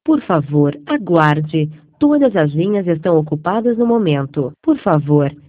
Por favor, aguarde. Todas as linhas estão ocupadas no momento. Por favor,